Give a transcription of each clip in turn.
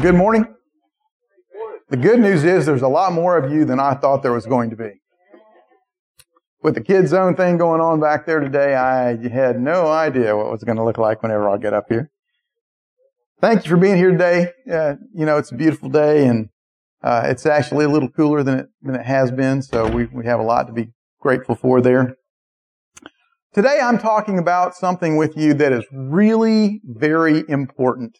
Good morning. The good news is there's a lot more of you than I thought there was going to be. With the kids' zone thing going on back there today, I had no idea what it was going to look like whenever I get up here. Thank you for being here today. It's a beautiful day, and it's actually a little cooler than it has been, so we have a lot to be grateful for there. Today I'm talking about something with you that is really very important.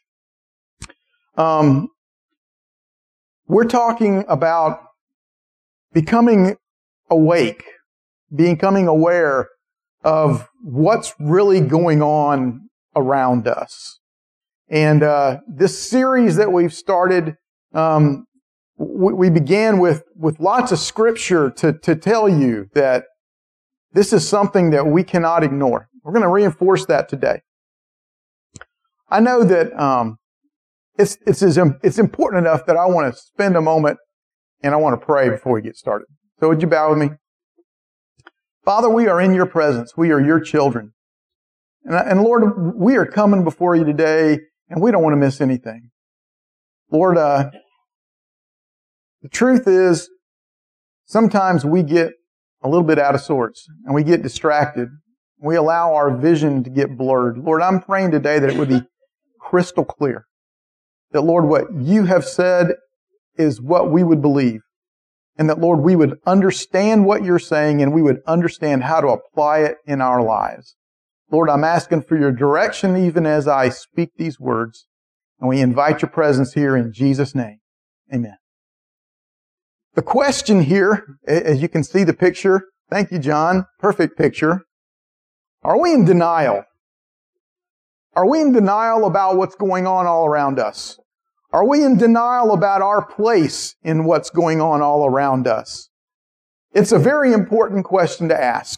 We're talking about becoming awake, becoming aware of what's really going on around us. And this series that we've started, we began with lots of scripture to tell you that this is something that we cannot ignore. We're going to reinforce that today. I know that it's important enough that I want to spend a moment and I want to pray before we get started. So would you bow with me? Father, we are in your presence. We are your children. And Lord, we are coming before you today, and we don't want to miss anything. Lord, the truth is, sometimes we get a little bit out of sorts, and we get distracted. We allow our vision to get blurred. Lord, I'm praying today that it would be crystal clear. That, Lord, what you have said is what we would believe. And that, Lord, we would understand what you're saying and we would understand how to apply it in our lives. Lord, I'm asking for your direction even as I speak these words. And we invite your presence here in Jesus' name. Amen. The question here, as you can see the picture, thank you, John, perfect picture. Are we in denial? Are we in denial about what's going on all around us? Are we in denial about our place in what's going on all around us? It's a very important question to ask.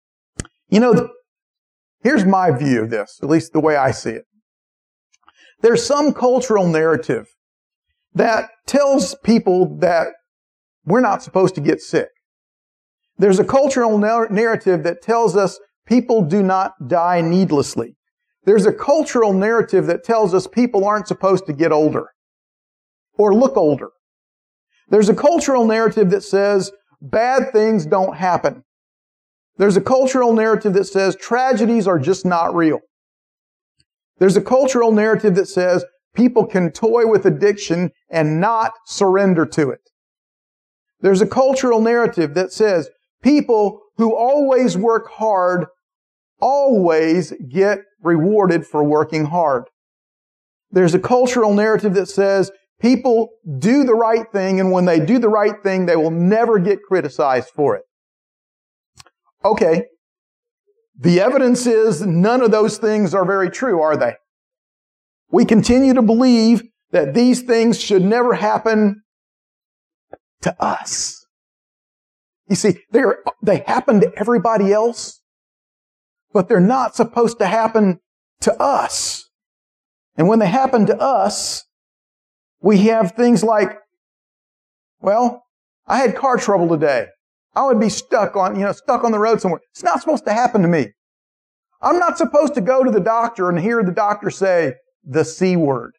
Here's my view of this, at least the way I see it. There's some cultural narrative that tells people that we're not supposed to get sick. There's a cultural narrative that tells us people do not die needlessly. There's a cultural narrative that tells us people aren't supposed to get older or look older. There's a cultural narrative that says bad things don't happen. There's a cultural narrative that says tragedies are just not real. There's a cultural narrative that says people can toy with addiction and not surrender to it. There's a cultural narrative that says people who always work hard always get rewarded for working hard. There's a cultural narrative that says people do the right thing, and when they do the right thing, they will never get criticized for it. Okay. The evidence is none of those things are very true, are they? We continue to believe that these things should never happen to us. You see, they happen to everybody else, but they're not supposed to happen to us. And when they happen to us, we have things like, well, I had car trouble today. I would be stuck on the road somewhere. It's not supposed to happen to me. I'm not supposed to go to the doctor and hear the doctor say the C word.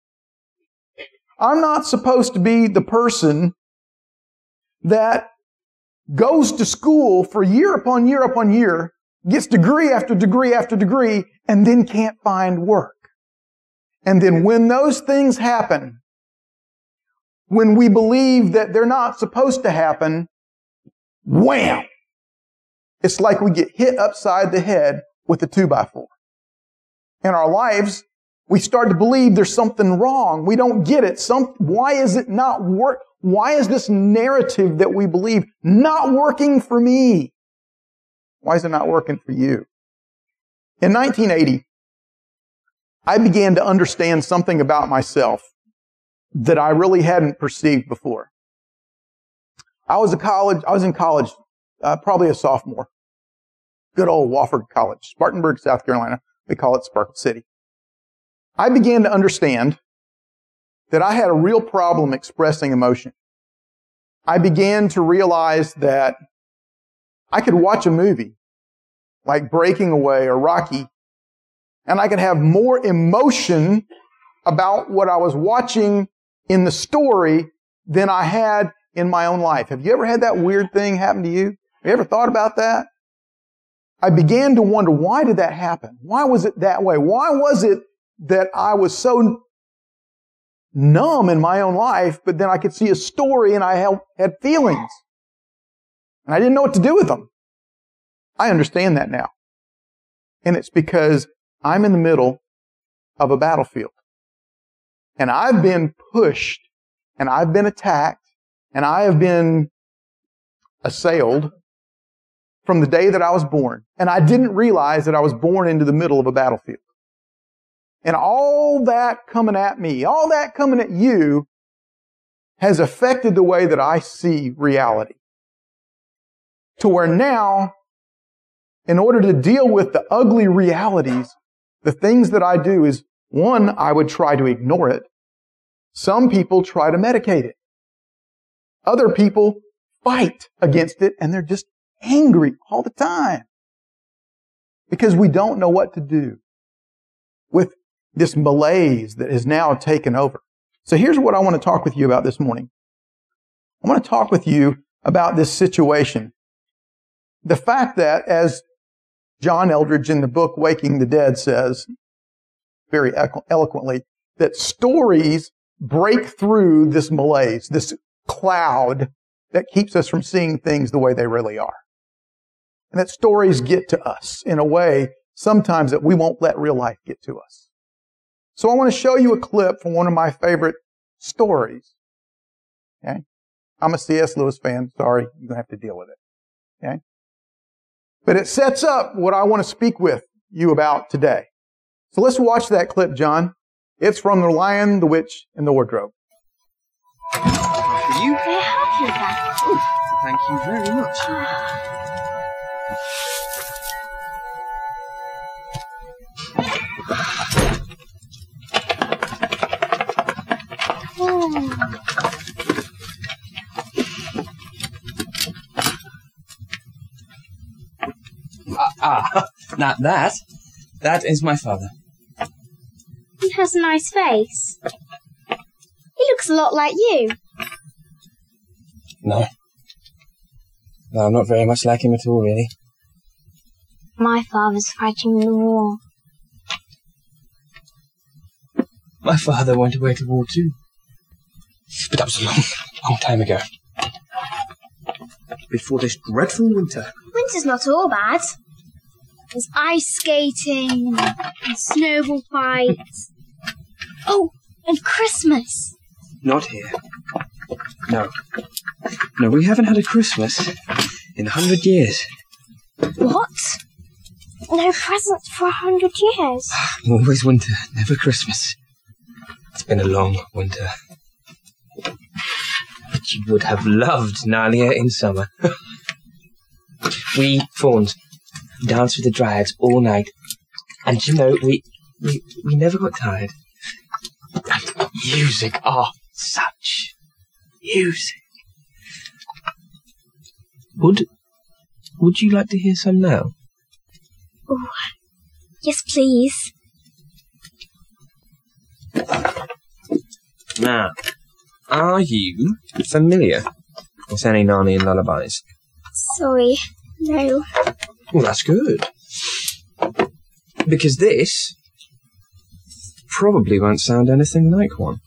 I'm not supposed to be the person that goes to school for year upon year upon year, gets degree after degree after degree, and then can't find work. And then when those things happen, when we believe that they're not supposed to happen, wham! It's like we get hit upside the head with a 2x4. In our lives, we start to believe there's something wrong. We don't get it. Why is it not work? Why is this narrative that we believe not working for me? Why is it not working for you? In 1980, I began to understand something about myself that I really hadn't perceived before. I was in college, probably a sophomore. Good old Wofford College, Spartanburg, South Carolina. We call it Sparkle City. I began to understand that I had a real problem expressing emotion. I began to realize that I could watch a movie like Breaking Away or Rocky, and I could have more emotion about what I was watching in the story than I had in my own life. Have you ever had that weird thing happen to you? Have you ever thought about that? I began to wonder, why did that happen? Why was it that way? Why was it that I was so numb in my own life, but then I could see a story and I had feelings? And I didn't know what to do with them. I understand that now. And it's because I'm in the middle of a battlefield. And I've been pushed, and I've been attacked, and I have been assailed from the day that I was born. And I didn't realize that I was born into the middle of a battlefield. And all that coming at me, all that coming at you, has affected the way that I see reality. To where now, in order to deal with the ugly realities, the things that I do is, one, I would try to ignore it. Some people try to medicate it. Other people fight against it, and they're just angry all the time. Because we don't know what to do with this malaise that has now taken over. So here's what I want to talk with you about this morning. I want to talk with you about this situation. The fact that, as John Eldredge in the book Waking the Dead says very eloquently, that stories break through this malaise, this cloud that keeps us from seeing things the way they really are. And that stories get to us in a way sometimes that we won't let real life get to us. So I want to show you a clip from one of my favorite stories. Okay? I'm a C.S. Lewis fan. Sorry, you're going to have to deal with it. Okay? But it sets up what I want to speak with you about today. So let's watch that clip, John. It's from The Lion, the Witch, and the Wardrobe. You? May I help you with that? Oh, thank you very much. Now that is my father. He has a nice face. He looks a lot like you. No, I'm not very much like him at all, really. My father's fighting in the war. My father went away to war too. But that was a long time ago. Before this dreadful winter. Winter's not all bad. There's ice skating and snowball fights. Oh, and Christmas. Not here. No, we haven't had a Christmas in 100 years. What? No presents for 100 years? Always winter, never Christmas. It's been a long winter. But you would have loved Narnia in summer. We fawns danced with the dryads all night. And you know, we never got tired. And music, such music. Would you like to hear some now? Oh, yes, please. Now, are you familiar with any Narnian lullabies? Sorry, no. Well, that's good. Because this probably won't sound anything like one.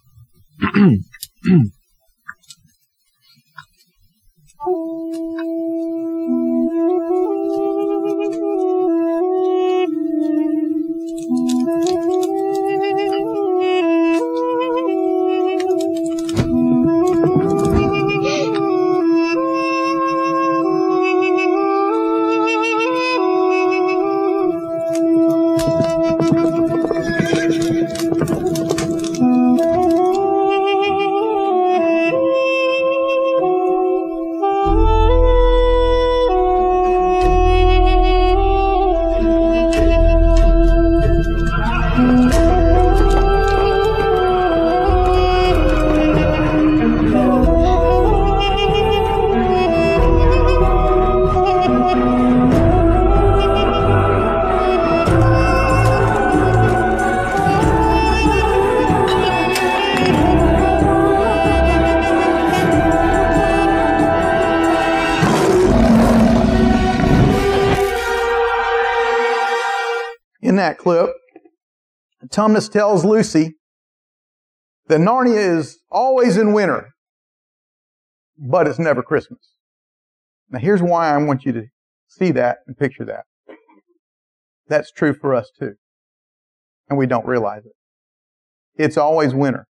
that clip, Tumnus tells Lucy that Narnia is always in winter, but it's never Christmas. Now here's why I want you to see that and picture that. That's true for us too. And we don't realize it. It's always winter,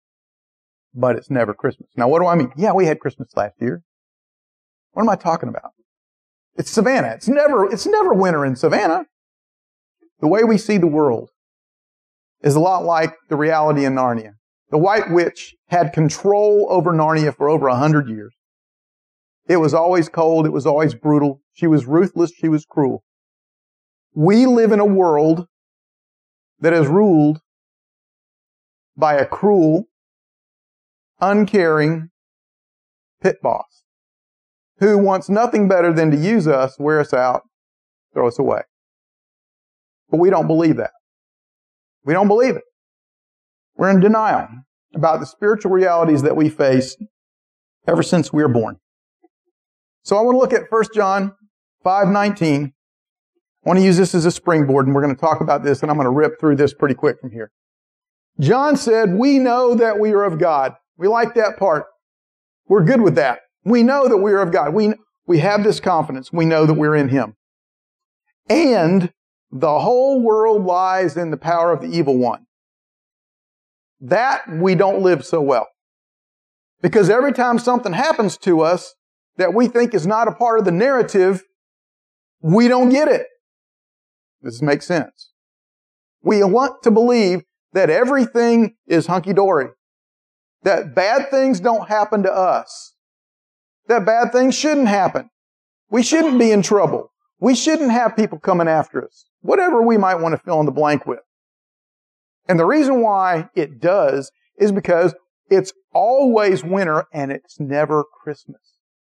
but it's never Christmas. Now what do I mean? Yeah, we had Christmas last year. What am I talking about? It's Savannah. It's never winter in Savannah. The way we see the world is a lot like the reality in Narnia. The White Witch had control over Narnia for over 100 years. It was always cold. It was always brutal. She was ruthless. She was cruel. We live in a world that is ruled by a cruel, uncaring pit boss who wants nothing better than to use us, wear us out, throw us away. But we don't believe that. We don't believe it. We're in denial about the spiritual realities that we face ever since we were born. So I want to look at 1 John 5:19. I want to use this as a springboard, and we're going to talk about this, and I'm going to rip through this pretty quick from here. John said, we know that we are of God. We like that part. We're good with that. We know that we are of God. We have this confidence. We know that we're in Him. And the whole world lies in the power of the evil one. That we don't live so well. Because every time something happens to us that we think is not a part of the narrative, we don't get it. Does this make sense? We want to believe that everything is hunky-dory. That bad things don't happen to us. That bad things shouldn't happen. We shouldn't be in trouble. We shouldn't have people coming after us. Whatever we might want to fill in the blank with. And the reason why it does is because it's always winter and it's never Christmas.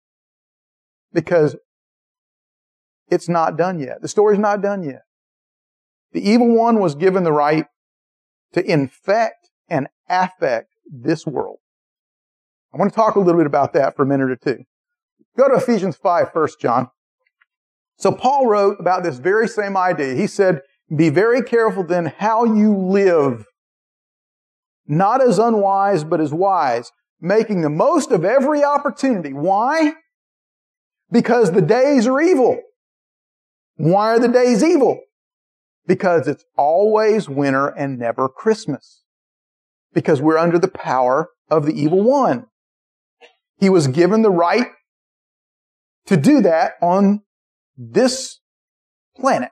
Because it's not done yet. The story's not done yet. The evil one was given the right to infect and affect this world. I want to talk a little bit about that for a minute or two. Go to Ephesians 5 first, John. So Paul wrote about this very same idea. He said, be very careful then how you live, not as unwise, but as wise, making the most of every opportunity. Why? Because the days are evil. Why are the days evil? Because it's always winter and never Christmas. Because we're under the power of the evil one. He was given the right to do that on this planet.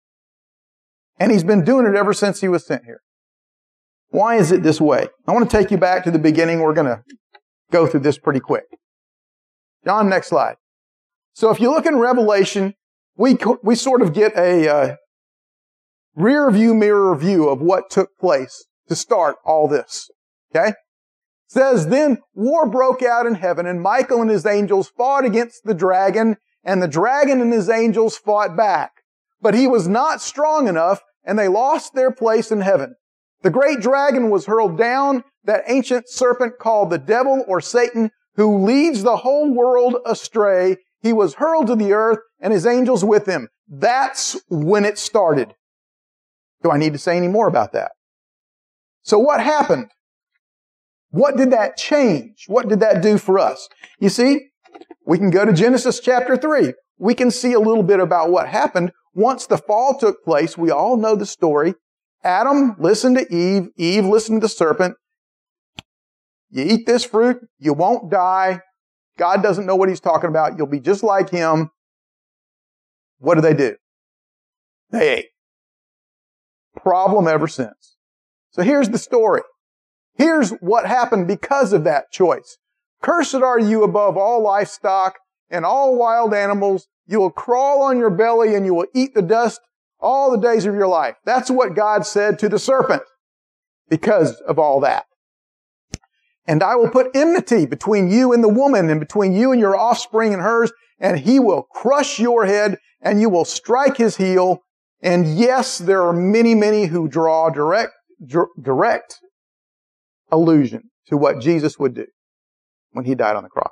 And he's been doing it ever since he was sent here. Why is it this way? I want to take you back to the beginning. We're going to go through this pretty quick. John, next slide. So if you look in Revelation, we sort of get a rear view mirror view of what took place to start all this. Okay? It says, then war broke out in heaven, and Michael and his angels fought against the dragon, and the dragon and his angels fought back. But he was not strong enough, and they lost their place in heaven. The great dragon was hurled down, that ancient serpent called the devil or Satan, who leads the whole world astray. He was hurled to the earth, and his angels with him. That's when it started. Do I need to say any more about that? So what happened? What did that change? What did that do for us? You see, we can go to Genesis chapter 3. We can see a little bit about what happened once the fall took place. We all know the story. Adam listened to Eve. Eve listened to the serpent. You eat this fruit, you won't die. God doesn't know what He's talking about. You'll be just like Him. What do? They ate. Problem ever since. So here's the story. Here's what happened because of that choice. Cursed are you above all livestock and all wild animals. You will crawl on your belly and you will eat the dust all the days of your life. That's what God said to the serpent because of all that. And I will put enmity between you and the woman and between you and your offspring and hers, and he will crush your head and you will strike his heel. And yes, there are many, many who draw direct allusion to what Jesus would do when He died on the cross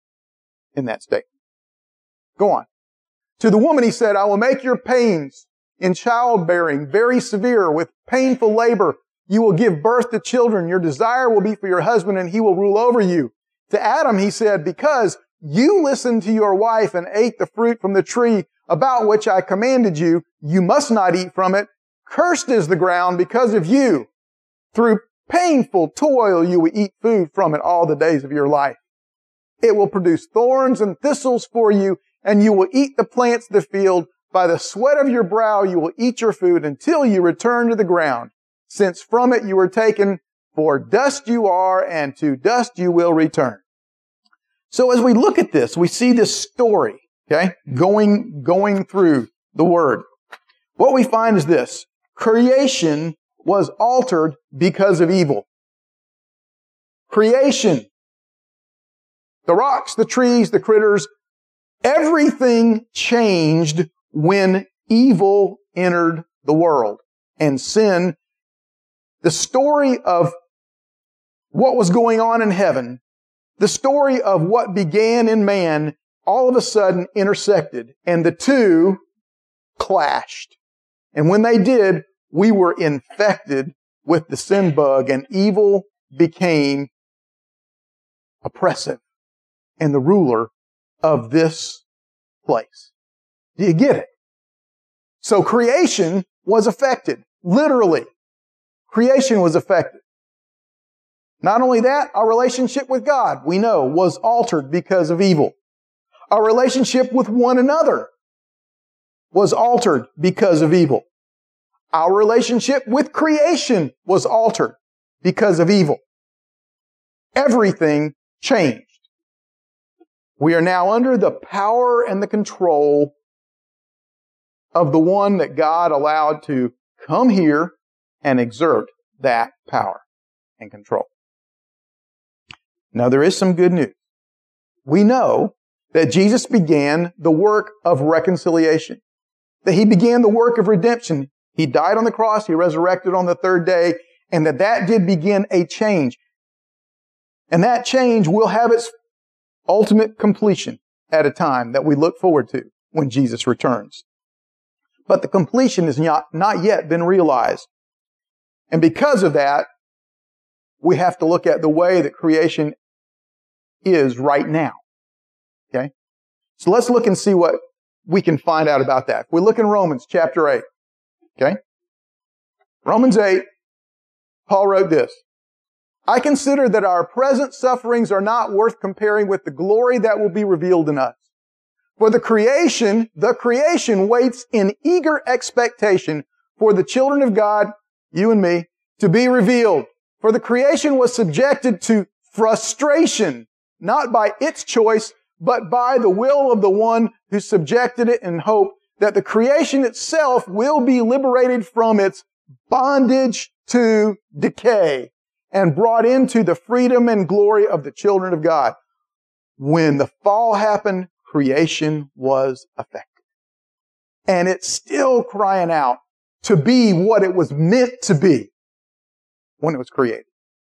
in that statement. Go on. To the woman He said, I will make your pains in childbearing, very severe, with painful labor. You will give birth to children. Your desire will be for your husband, and he will rule over you. To Adam, he said, because you listened to your wife and ate the fruit from the tree about which I commanded you, you must not eat from it. Cursed is the ground because of you. Through painful toil, you will eat food from it all the days of your life. It will produce thorns and thistles for you, and you will eat the plants of the field. By the sweat of your brow, you will eat your food until you return to the ground, since from it you were taken, for dust you are, and to dust you will return. So as we look at this, we see this story, okay, going through the Word. What we find is this: creation was altered because of evil. Creation. The rocks, the trees, the critters, everything changed when evil entered the world and sin. The story of what was going on in heaven, the story of what began in man, all of a sudden intersected, and the two clashed. And when they did, we were infected with the sin bug, and evil became oppressive and the ruler of this place. Do you get it? So creation was affected. Literally, creation was affected. Not only that, our relationship with God, we know, was altered because of evil. Our relationship with one another was altered because of evil. Our relationship with creation was altered because of evil. Everything changed. We are now under the power and the control of the one that God allowed to come here and exert that power and control. Now, there is some good news. We know that Jesus began the work of reconciliation, that He began the work of redemption. He died on the cross, He resurrected on the third day, and that did begin a change. And that change will have its ultimate completion at a time that we look forward to when Jesus returns. But the completion has not yet been realized. And because of that, we have to look at the way that creation is right now. Okay? So let's look and see what we can find out about that. If we look in Romans chapter 8, okay? Romans 8, Paul wrote this: I consider that our present sufferings are not worth comparing with the glory that will be revealed in us. For the creation waits in eager expectation for the children of God, you and me, to be revealed. For the creation was subjected to frustration, not by its choice, but by the will of the one who subjected it, in hope that the creation itself will be liberated from its bondage to decay and brought into the freedom and glory of the children of God. When the fall happened, creation was affected. And it's still crying out to be what it was meant to be when it was created.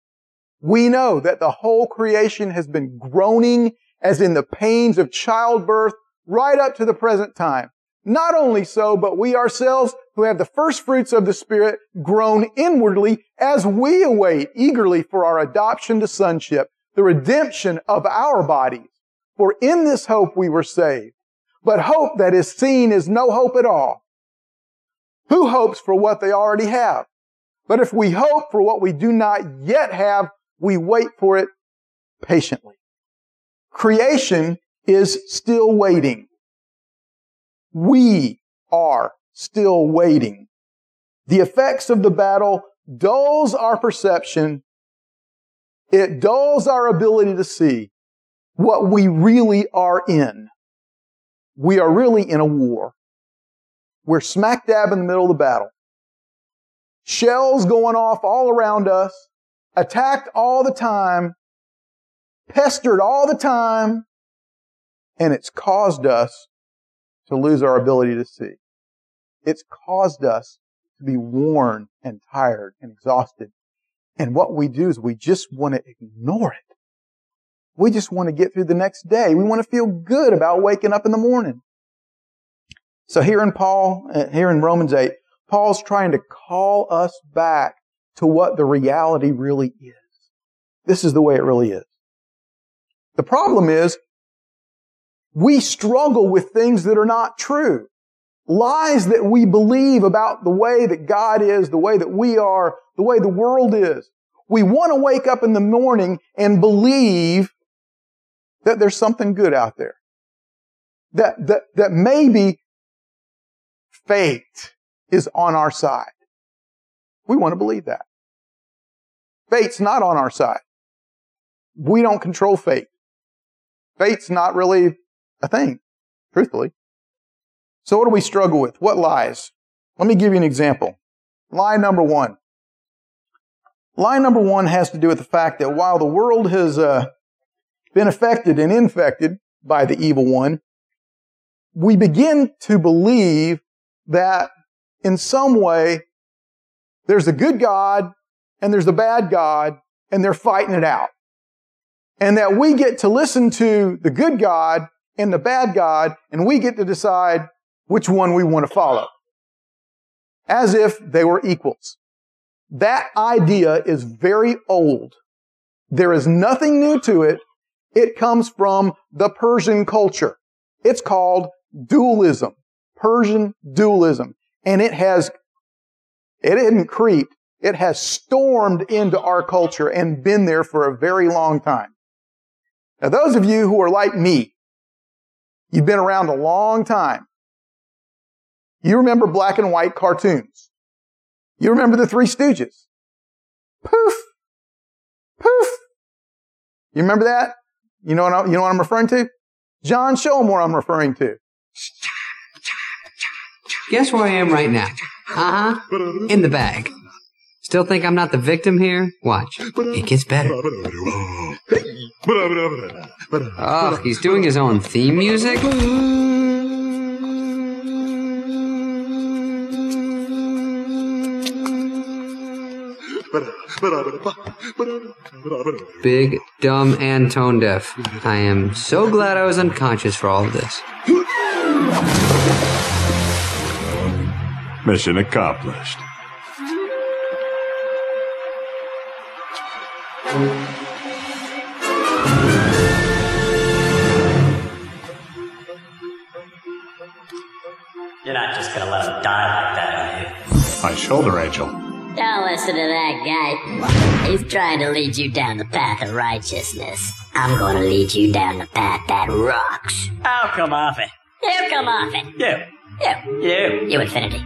We know that the whole creation has been groaning as in the pains of childbirth right up to the present time. Not only so, but we ourselves who have the first fruits of the Spirit groan inwardly as we await eagerly for our adoption to sonship, the redemption of our bodies. For in this hope we were saved. But hope that is seen is no hope at all. Who hopes for what they already have? But if we hope for what we do not yet have, we wait for it patiently. Creation is still waiting. We are still waiting. The effects of the battle dulls our perception. It dulls our ability to see what we really are in. We are really in a war. We're smack dab in the middle of the battle. Shells going off all around us, attacked all the time, pestered all the time, and it's caused us to lose our ability to see. It's caused us to be worn and tired and exhausted. And what we do is we just want to ignore it. We just want to get through the next day. We want to feel good about waking up in the morning. So here in Romans 8, Paul's trying to call us back to what the reality really is. This is the way it really is. The problem is, we struggle with things that are not true. Lies that we believe about the way that God is, the way that we are, the way the world is. We want to wake up in the morning and believe that there's something good out there. That maybe fate is on our side. We want to believe that. Fate's not on our side. We don't control fate. Fate's not really a thing, truthfully. So what do we struggle with? What lies? Let me give you an example. Lie number one. Lie number one has to do with the fact that while the world has been affected and infected by the evil one, we begin to believe that in some way there's a good God and there's a bad God and they're fighting it out. And that we get to listen to the good God and the bad God and we get to decide which one we want to follow. As if they were equals. That idea is very old. There is nothing new to it. It comes from the Persian culture. It's called dualism. Persian dualism. And it didn't creep. It has stormed into our culture and been there for a very long time. Now, those of you who are like me, you've been around a long time. You remember black and white cartoons. You remember the Three Stooges. Poof! Poof! You remember that? You know what I'm referring to? John, show them what I'm referring to. Guess where I am right now? In the bag. Still think I'm not the victim here? Watch. It gets better. Oh, he's doing his own theme music? Big, dumb, and tone deaf. I am so glad I was unconscious for all of this. Mission accomplished. You're not just gonna let him die like that, are you? My shoulder angel. Don't listen to that guy. He's trying to lead you down the path of righteousness. I'm gonna lead you down the path that rocks. I'll come off it. You come off it. You Infinity.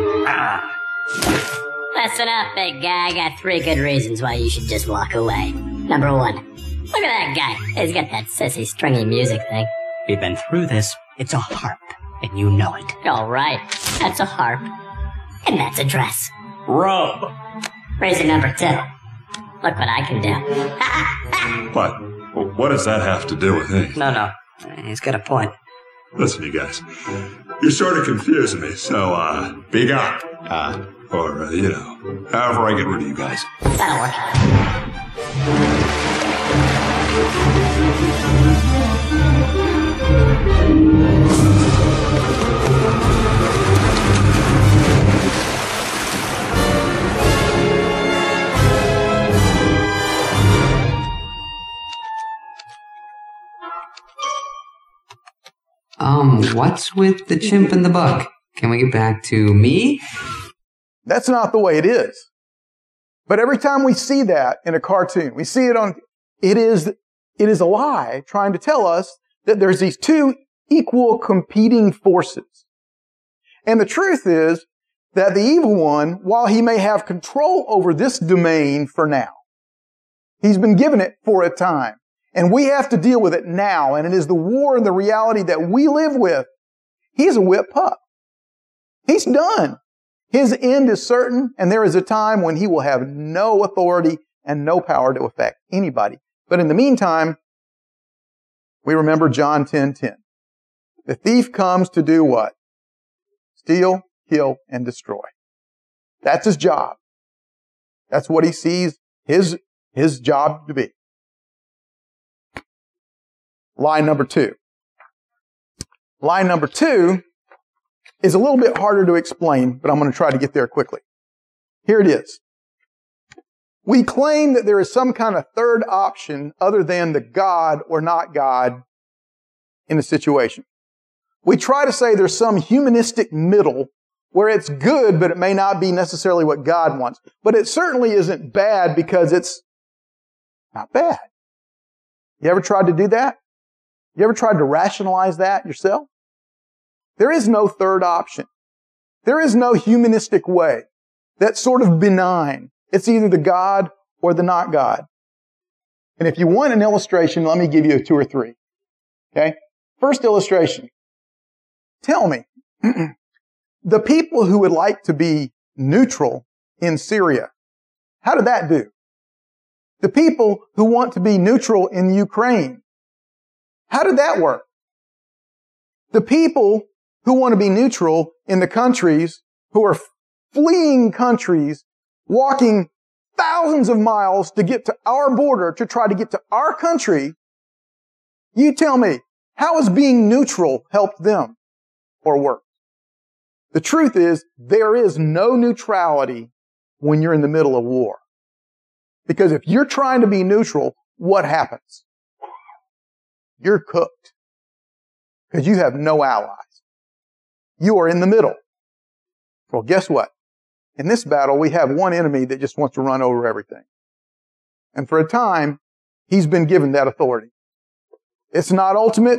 Listen up, big guy. I got 3 good reasons why you should just walk away. Number 1. Look at that guy. He's got that sissy stringy music thing. We've been through this. It's a harp, and you know it. Alright, that's a harp. And that's a dress. Robe. Reason number 2. Look what I can do. What? What does that have to do with anything? No. He's got a point. Listen, you guys. You're sort of confusing me, so, be gone. Or, however I get rid of you guys. That'll work. What's with the chimp and the buck? Can we get back to me? That's not the way it is. But every time we see that in a cartoon, we see it on, it is a lie trying to tell us that there's these 2 equal competing forces. And the truth is that the evil one, while he may have control over this domain for now, he's been given it for a time. And we have to deal with it now. And it is the war and the reality that we live with. He's a whip pup. He's done. His end is certain, and there is a time when he will have no authority and no power to affect anybody. But in the meantime, we remember John 10:10. The thief comes to do what? Steal, kill, and destroy. That's his job. That's what he sees his job to be. Lie number 2. Lie number 2 is a little bit harder to explain, but I'm going to try to get there quickly. Here it is. We claim that there is some kind of third option other than the God or not God in a situation. We try to say there's some humanistic middle where it's good, but it may not be necessarily what God wants. But it certainly isn't bad because it's not bad. You ever tried to do that? You ever tried to rationalize that yourself? There is no third option. There is no humanistic way that's sort of benign. It's either the God or the not God. And if you want an illustration, let me give you 2 or 3. Okay? First illustration. Tell me, the people who would like to be neutral in Syria, how did that do? The people who want to be neutral in Ukraine, how did that work? The people who want to be neutral in the countries who are fleeing countries, walking thousands of miles to get to our border to try to get to our country, you tell me, how has being neutral helped them or worked? The truth is, there is no neutrality when you're in the middle of war. Because if you're trying to be neutral, what happens? You're cooked. Because you have no allies. You are in the middle. Well, guess what? In this battle, we have one enemy that just wants to run over everything. And for a time, he's been given that authority. It's not ultimate.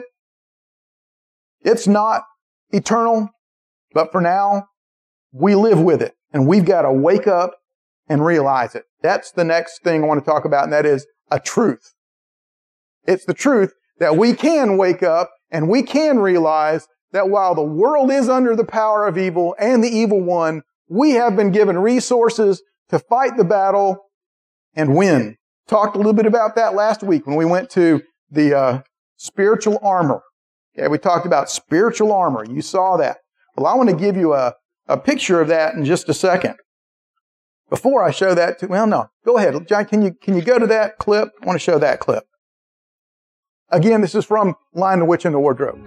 It's not eternal. But for now, we live with it. And we've got to wake up and realize it. That's the next thing I want to talk about, and that is a truth. It's the truth that we can wake up and we can realize that while the world is under the power of evil and the evil one, we have been given resources to fight the battle and win. Talked a little bit about that last week when we went to the spiritual armor. Okay, we talked about spiritual armor. You saw that. Well, I want to give you a picture of that in just a second. Before I show that go ahead. John, can you go to that clip? I want to show that clip. Again, this is from Lion, the Witch, and the Wardrobe.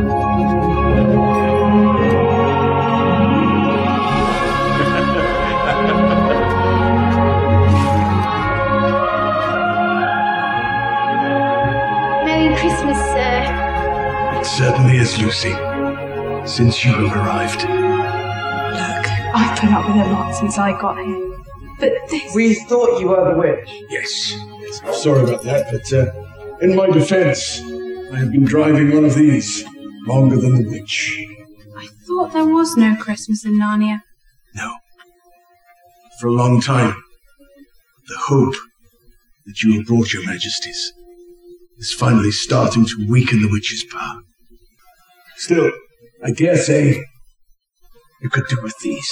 Merry Christmas, sir. It certainly is, Lucy. Since you have arrived. Look, I've put up with a lot since I got here. But this... We thought you were the witch. Yes, I'm sorry about that, but in my defense, I have been driving one of these longer than the witch. I thought there was no Christmas in Narnia. No. For a long time, the hope that you have brought your majesties is finally starting to weaken the witch's power. Still, I dare say you could do with these.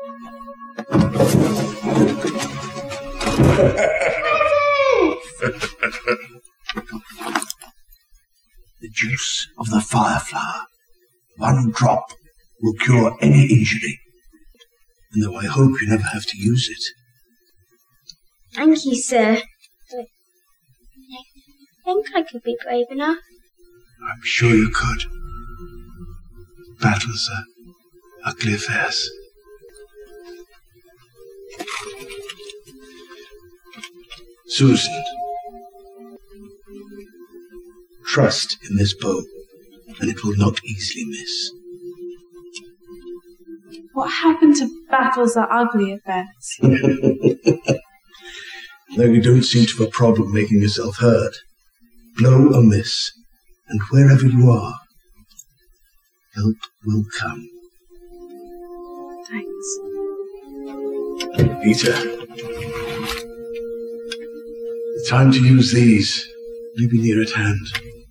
The juice of the fireflower. 1 drop will cure any injury. And though I hope you never have to use it. Thank you, sir. But I think I could be brave enough. I'm sure you could. Battles are ugly affairs. Susan, trust in this bow, and it will not easily miss. What happened to battles are ugly affairs? Though you don't seem to have a problem making yourself heard, blow or miss, and wherever you are, help will come. Thanks. Peter, the time to use these may be near at hand.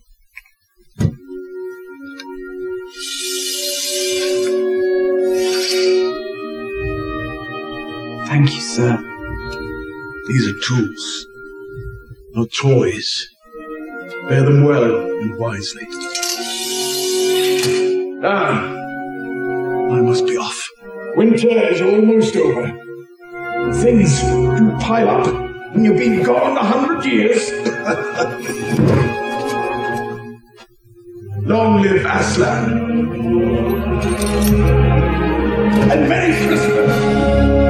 Thank you, sir. These are tools, not toys. Bear them well and wisely. I must be off. Winter is almost over. Things do pile up when you've been gone 100 years. Long live Aslan. and Merry Christmas!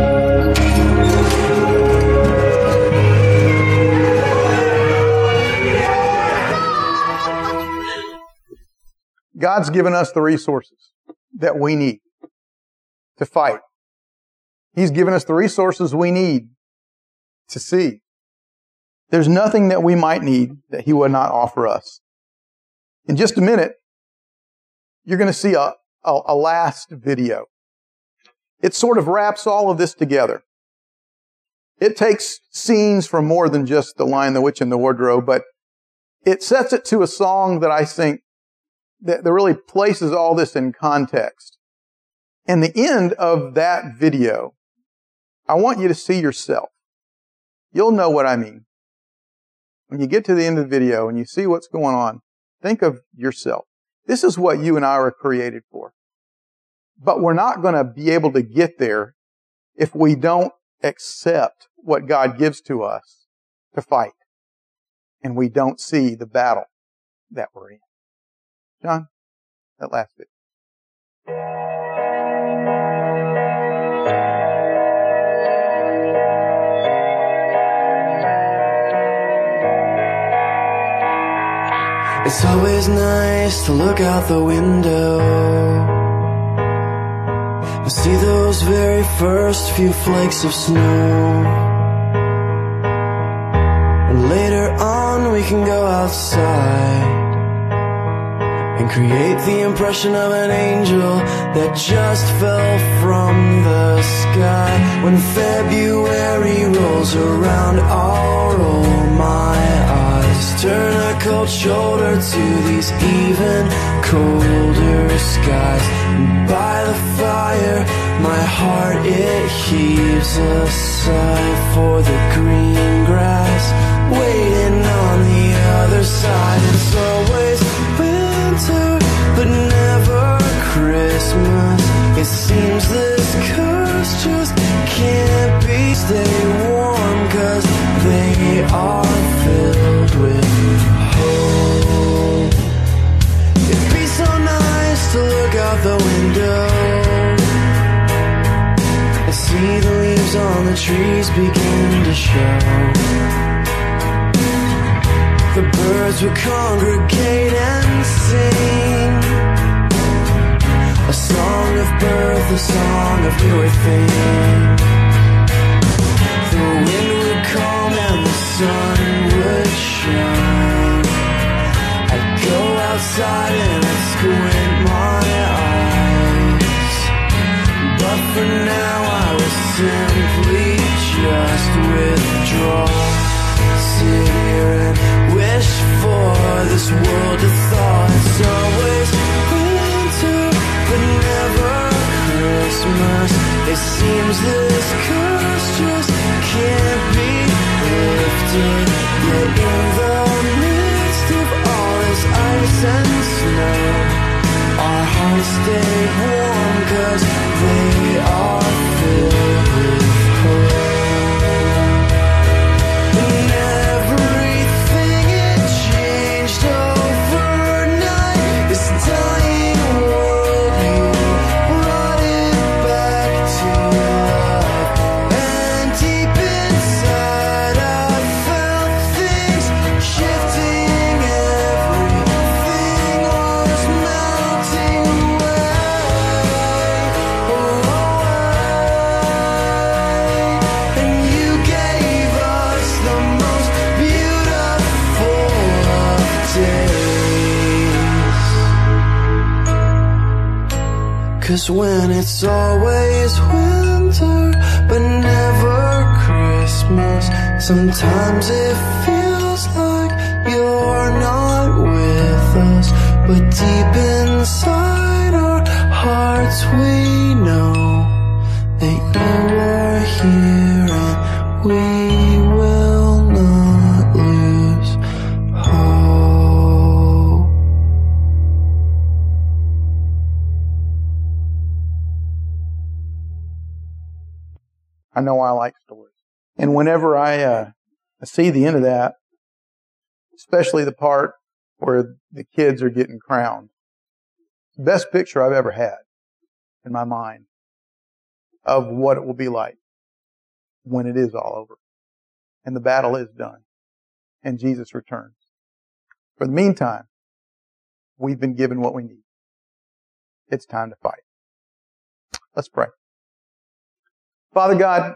God's given us the resources that we need to fight. He's given us the resources we need to see. There's nothing that we might need that He would not offer us. In just a minute, you're going to see a last video. It sort of wraps all of this together. It takes scenes from more than just The Lion, the Witch, and the Wardrobe, but it sets it to a song that I think that really places all this in context. And the end of that video, I want you to see yourself. You'll know what I mean. When you get to the end of the video and you see what's going on, think of yourself. This is what you and I were created for. But we're not going to be able to get there if we don't accept what God gives to us to fight. And we don't see the battle that we're in. John, that last bit. It's always nice to look out the window and see those very first few flakes of snow. And later on we can go outside and create the impression of an angel that just fell from the sky. When February rolls around, I'll roll my eyes, turn a cold shoulder to these even colder skies. And by the fire, my heart, it heaves a sigh for the green grass waiting on the other side. It's always winter, but never Christmas. It seems this curse just can't be. Stay warm, 'cause they are filled with hope. It'd be so nice to look out the window and see the leaves on the trees begin to show. The birds would congregate and sing a song of birth, a song of newer thing. The wind would calm and the sun would shine. I'd go outside and I'd squint my eyes, but for now I would simply just withdraw, sit here and wish for this world to thaw. It's always winter, but never Christmas. It seems this curse just can't be lifted. Yet in the midst of all this ice and snow, our hearts stay warm, 'cause they are filled with hope. Cause when it's always winter, but never Christmas, sometimes it feels like you're not with us. But deep inside our hearts we know that you are here and we will not lose hope. I know I like stories. And whenever I see the end of that, especially the part where the kids are getting crowned, the best picture I've ever had in my mind. of what it will be like when it is all over and the battle is done and Jesus returns. For the meantime, we've been given what we need. It's time to fight. Let's pray. Father God,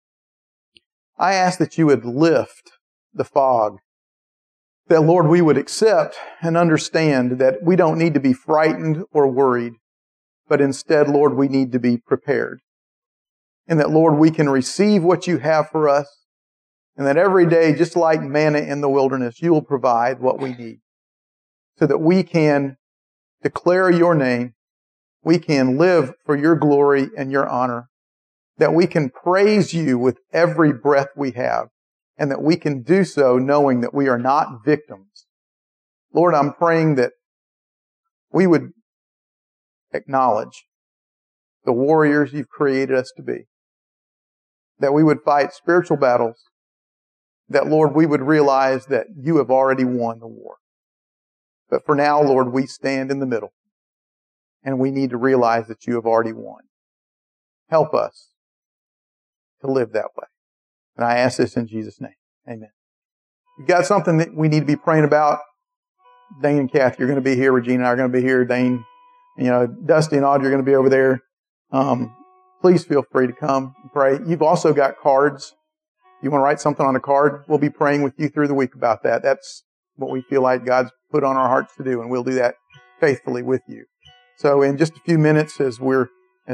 I ask that you would lift the fog, that, Lord, we would accept and understand that we don't need to be frightened or worried, but instead, Lord, we need to be prepared. And that, Lord, we can receive what you have for us, and that every day, just like manna in the wilderness, you will provide what we need so that we can declare your name, we can live for your glory and your honor, that we can praise you with every breath we have, and that we can do so knowing that we are not victims. Lord, I'm praying that we would acknowledge the warriors you've created us to be, that we would fight spiritual battles, that, Lord, we would realize that you have already won the war. But for now, Lord, we stand in the middle, and we need to realize that you have already won. Help us to live that way. And I ask this in Jesus' name. Amen. You've got something that we need to be praying about. Dane and Kathy are going to be here. Regina and I are going to be here. Dane, Dusty and Audrey are going to be over there. Please feel free to come and pray. You've also got cards. You want to write something on a card? We'll be praying with you through the week about that. That's what we feel like God's put on our hearts to do, and we'll do that faithfully with you. So in just a few minutes, as we're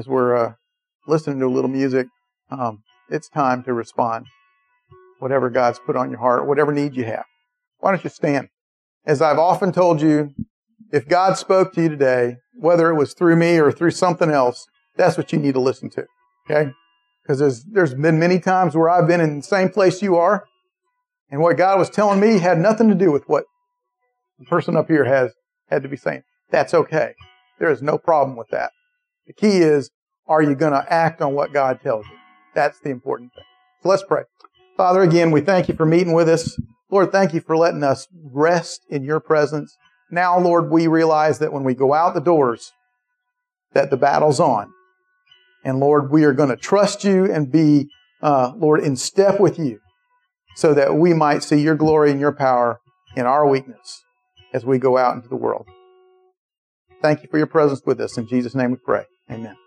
listening to a little music, it's time to respond. Whatever God's put on your heart, whatever need you have. Why don't you stand? As I've often told you, if God spoke to you today, whether it was through me or through something else, that's what you need to listen to. Okay? Because there's been many times where I've been in the same place you are, and what God was telling me had nothing to do with what the person up here had to be saying. That's okay. There is no problem with that. The key is, are you going to act on what God tells you? That's the important thing. So let's pray. Father, again, we thank you for meeting with us. Lord, thank you for letting us rest in your presence. Now, Lord, we realize that when we go out the doors, that the battle's on. And Lord, we are going to trust you and be, Lord, in step with you so that we might see your glory and your power in our weakness as we go out into the world. Thank you for your presence with us. In Jesus' name we pray. Amen.